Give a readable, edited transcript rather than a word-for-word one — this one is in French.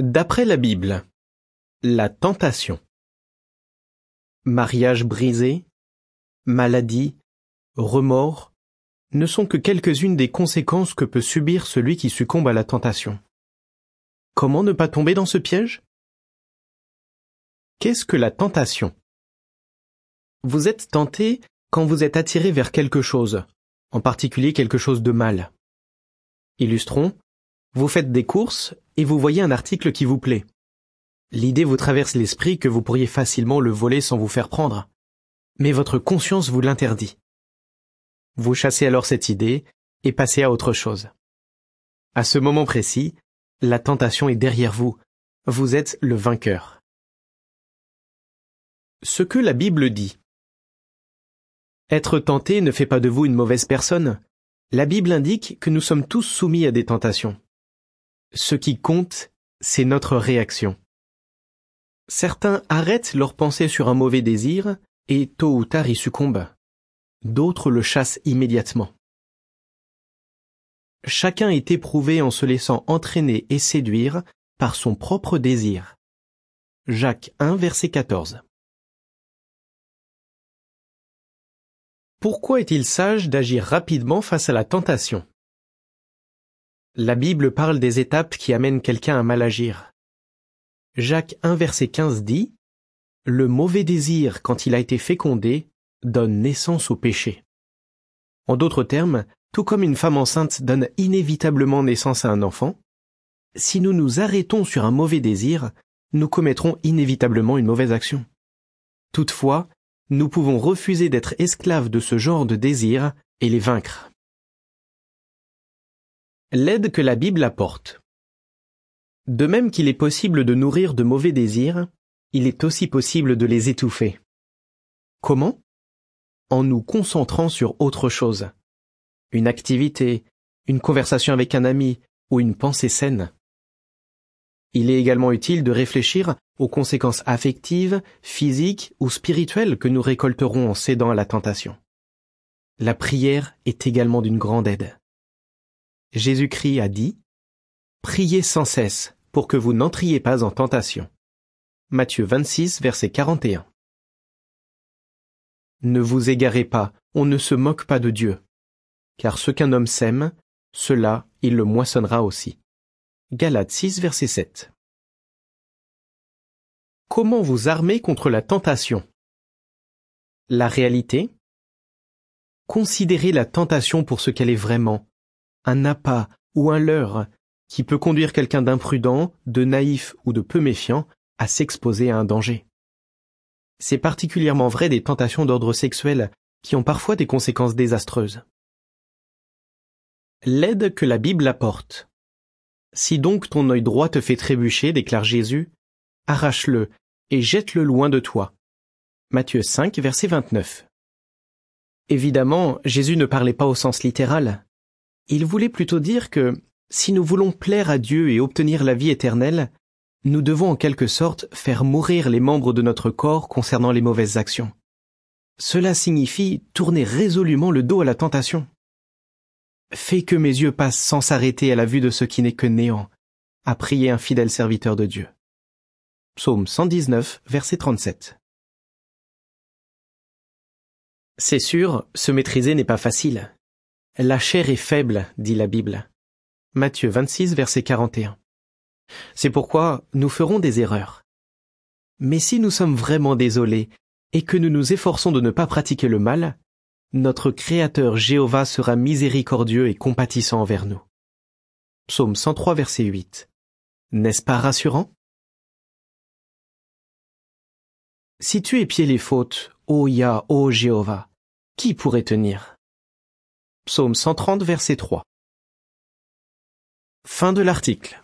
D'après la Bible, la tentation. Mariage brisé, maladie, remords ne sont que quelques-unes des conséquences que peut subir celui qui succombe à la tentation. Comment ne pas tomber dans ce piège? Qu'est-ce que la tentation? Vous êtes tenté quand vous êtes attiré vers quelque chose, en particulier quelque chose de mal. Illustrons, vous faites des courses et vous voyez un article qui vous plaît. L'idée vous traverse l'esprit que vous pourriez facilement le voler sans vous faire prendre. Mais votre conscience vous l'interdit. Vous chassez alors cette idée et passez à autre chose. À ce moment précis, la tentation est derrière vous. Vous êtes le vainqueur. Ce que la Bible dit. Être tenté ne fait pas de vous une mauvaise personne. La Bible indique que nous sommes tous soumis à des tentations. Ce qui compte, c'est notre réaction. Certains arrêtent leur pensée sur un mauvais désir et tôt ou tard y succombent. D'autres le chassent immédiatement. Chacun est éprouvé en se laissant entraîner et séduire par son propre désir. Jacques 1, verset 14. Pourquoi est-il sage d'agir rapidement face à la tentation? La Bible parle des étapes qui amènent quelqu'un à mal agir. Jacques 1, verset 15 dit « Le mauvais désir, quand il a été fécondé, donne naissance au péché. » En d'autres termes, tout comme une femme enceinte donne inévitablement naissance à un enfant, si nous nous arrêtons sur un mauvais désir, nous commettrons inévitablement une mauvaise action. Toutefois, nous pouvons refuser d'être esclaves de ce genre de désir et les vaincre. L'aide que la Bible apporte. De même qu'il est possible de nourrir de mauvais désirs, il est aussi possible de les étouffer. Comment? En nous concentrant sur autre chose. Une activité, une conversation avec un ami ou une pensée saine. Il est également utile de réfléchir aux conséquences affectives, physiques ou spirituelles que nous récolterons en cédant à la tentation. La prière est également d'une grande aide. Jésus-Christ a dit « Priez sans cesse pour que vous n'entriez pas en tentation. » Matthieu 26, verset 41. Ne vous égarez pas, on ne se moque pas de Dieu. Car ce qu'un homme sème, cela il le moissonnera aussi. Galates 6, verset 7. Comment vous armer contre la tentation? La réalité? Considérez la tentation pour ce qu'elle est vraiment, un appât ou un leurre qui peut conduire quelqu'un d'imprudent, de naïf ou de peu méfiant à s'exposer à un danger. C'est particulièrement vrai des tentations d'ordre sexuel qui ont parfois des conséquences désastreuses. L'aide que la Bible apporte. Si donc ton œil droit te fait trébucher, déclare Jésus, arrache-le et jette-le loin de toi. Matthieu 5, verset 29. Évidemment, Jésus ne parlait pas au sens littéral. Il voulait plutôt dire que, si nous voulons plaire à Dieu et obtenir la vie éternelle, nous devons en quelque sorte faire mourir les membres de notre corps concernant les mauvaises actions. Cela signifie tourner résolument le dos à la tentation. Fais que mes yeux passent sans s'arrêter à la vue de ce qui n'est que néant, a prié un fidèle serviteur de Dieu. Psaume 119, verset 37. C'est sûr, se maîtriser n'est pas facile. La chair est faible, dit la Bible. Matthieu 26, verset 41. C'est pourquoi nous ferons des erreurs. Mais si nous sommes vraiment désolés et que nous nous efforçons de ne pas pratiquer le mal, notre Créateur Jéhovah sera miséricordieux et compatissant envers nous. Psaume 103, verset 8. N'est-ce pas rassurant? Si tu épiais les fautes, ô Yah, ô Jéhovah, qui pourrait tenir? Psaume 130, verset 3. Fin de l'article.